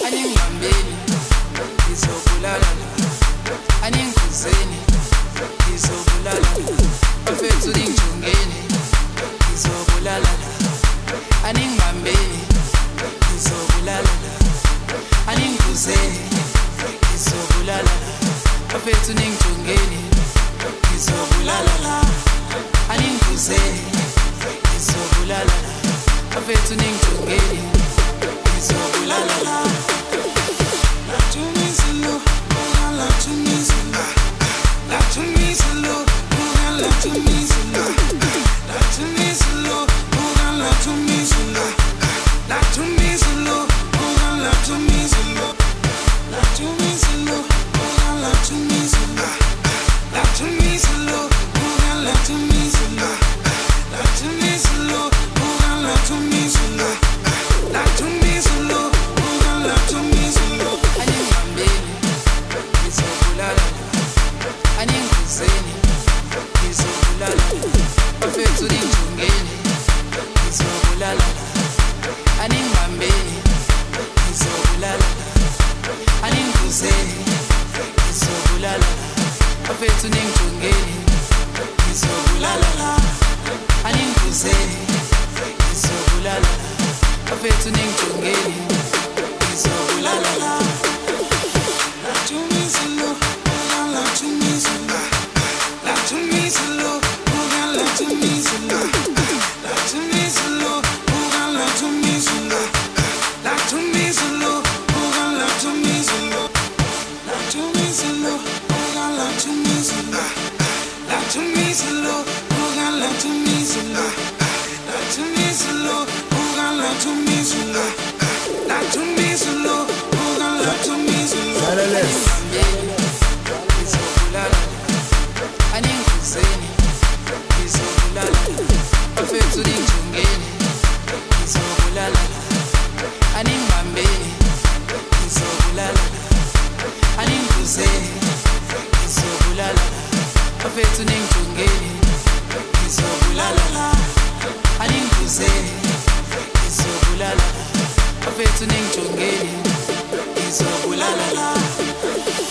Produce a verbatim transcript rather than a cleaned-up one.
aningihambeni ngizobulala aningizeni ngizobulala bafethu ningijongeni ngizobulala aningihambeni ngizobulala aningizeni ngizobulala bafethu ningijongeni ngizobulala aningizeni ngizobulala bafethu ningijongeni ngizobulala. La to me solo, la to me solo, la to me solo, la to me solo, la to me solo, la to me solo, la to me solo, la to me solo, la to me solo, la to me solo, la to me solo, la to me solo, la to me solo, la to me solo, la to me solo, la to me solo. Aningihambeni ngizobulala aningizeni ngizobulala bafethu ningijongeni ngizobulala aningihambeni ngizobulala aningizeni ngizobulala bafethu ningijongeni ngizobulala aningizeni ngizobulala bafethu ningijongeni ngizobulala. La to me solo, la to me solo, la to me solo, la to me solo, la to me solo, la to me solo, la to me solo, la to me solo, la to me solo, la to me solo, la to me solo, la to me solo, la to me solo, la to me solo, la to me solo, la to me solo. Ngizobulala aningizeni ngizobulala bafethu ningijongeni ngizobulala aningihambeni ngizobulala aningizeni ngizobulala bafethu ningijongeni ngizobulala aningizeni ngizobulala bafethu ningijongeni ngizobulala.